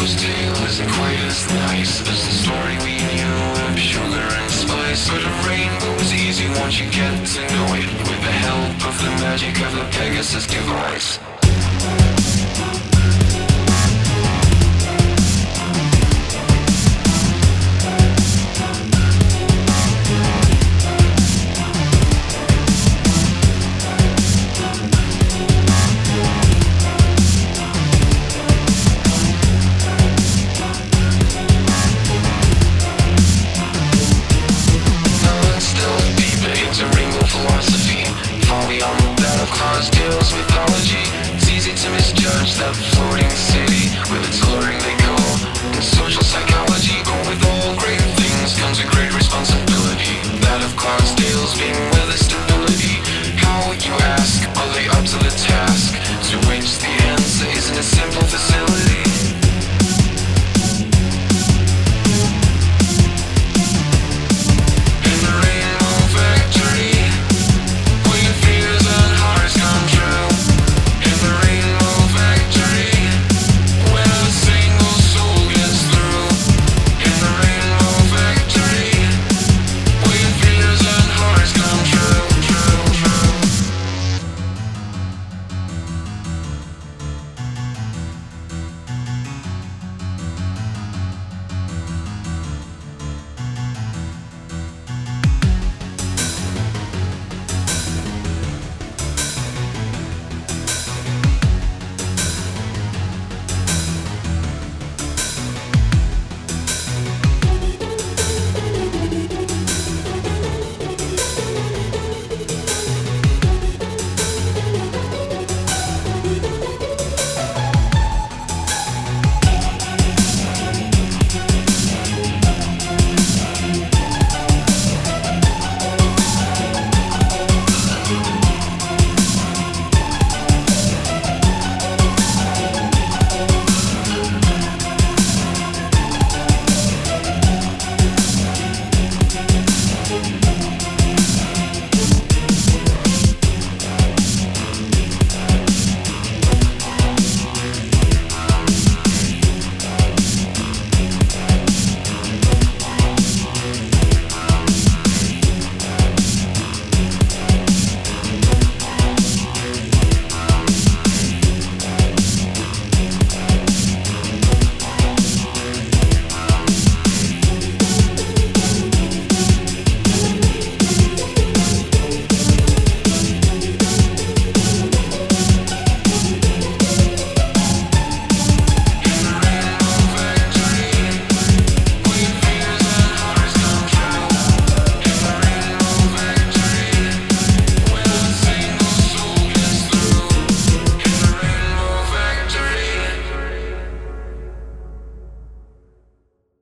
Hero's tale isn't quite as nice as the story we knew of sugar and spice. But a rainbow is easy once you get to know it, with the help of the magic of the Pegasus device. Philosophy, far beyond that of Cars, Tales, mythology. It's easy to misjudge that